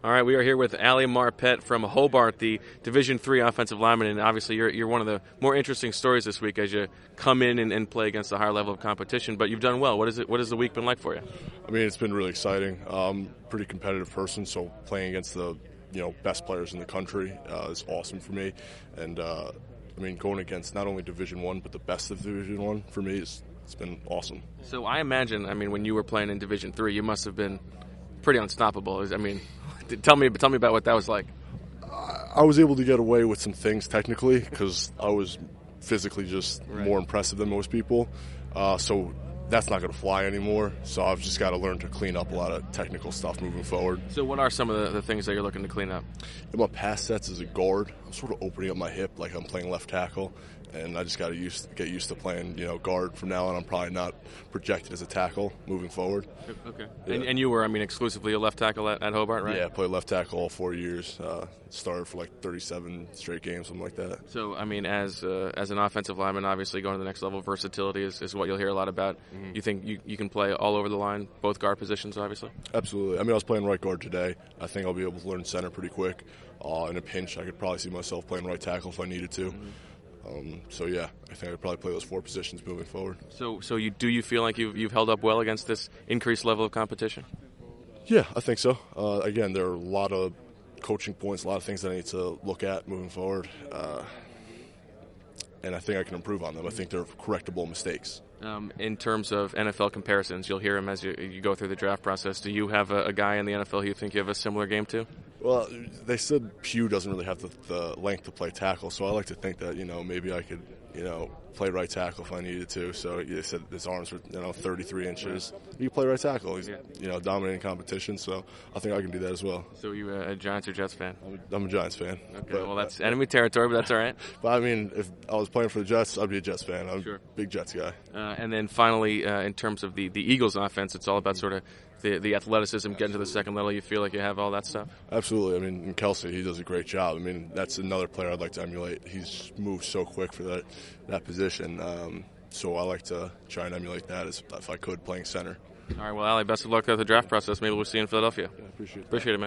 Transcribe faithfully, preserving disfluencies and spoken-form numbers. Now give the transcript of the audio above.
All right, we are here with Ali Marpet from Hobart, the Division three offensive lineman, and obviously you're you're one of the more interesting stories this week as you come in and, and play against a higher level of competition. But you've done well. What is it? What has the week been like for you? I mean, it's been really exciting. I'm a pretty competitive person, so playing against the you know best players in the country uh, is awesome for me. And uh, I mean, going against not only Division one but the best of Division one for me is it's been awesome. So I imagine, I mean, when you were playing in Division three, you must have been pretty unstoppable. I mean. Tell me, tell me about what that was like. I was able to get away with some things technically because I was physically just right. more impressive than most people. Uh, so that's not going to fly anymore. So I've just got to learn to clean up a lot of technical stuff moving forward. So what are some of the, the things that you're looking to clean up? In my pass sets as a guard, I'm sort of opening up my hip like I'm playing left tackle. And I just got to use, get used to playing, you know, guard from now on. I'm probably not projected as a tackle moving forward. Okay. Yeah. And, and you were, I mean, exclusively a left tackle at, at Hobart, right? Yeah, I played left tackle all four years. Uh, started for like thirty-seven straight games, something like that. So, I mean, as uh, as an offensive lineman, obviously going to the next level, versatility is, is what you'll hear a lot about. Mm-hmm. You think you, you can play all over the line, both guard positions, obviously? Absolutely. I mean, I was playing right guard today. I think I'll be able to learn center pretty quick. Uh, in a pinch, I could probably see myself playing right tackle if I needed to. Mm-hmm. Um, so yeah, I think I'd probably play those four positions moving forward. So, so you do you feel like you've you've held up well against this increased level of competition? Yeah, I think so. Uh, again, there are a lot of coaching points, a lot of things that I need to look at moving forward, uh, and I think I can improve on them. I think they're correctable mistakes. Um, in terms of N F L comparisons, you'll hear them as you, you go through the draft process. Do you have a, a guy in the N F L who you think you have a similar game to? Well, they said Pugh doesn't really have the, the length to play tackle, so I like to think that, you know, maybe I could, you know, play right tackle if I needed to. So they said his arms were, you know, thirty-three inches. You can play right tackle. He's, yeah. you know, dominating competition, so I think I can do that as well. So are you a Giants or Jets fan? I'm a, I'm a Giants fan. Okay, but, well, that's enemy territory, but that's all right. But, I mean, if I was playing for the Jets, I'd be a Jets fan. I'm sure. a big Jets guy. Uh, and then finally, uh, in terms of the, the Eagles offense, it's all about sort of the, the athleticism, getting to the second level. You feel like you have all that stuff? Absolutely. I mean, in Kelsey, he does a great job. I mean, that's another player I'd like to emulate. He's moved so quick for that, that position. Um, so I like to try and emulate that as, if I could, playing center. All right, well, Ali, best of luck at the draft process. Maybe we'll see you in Philadelphia. Yeah, appreciate it. Appreciate it, man.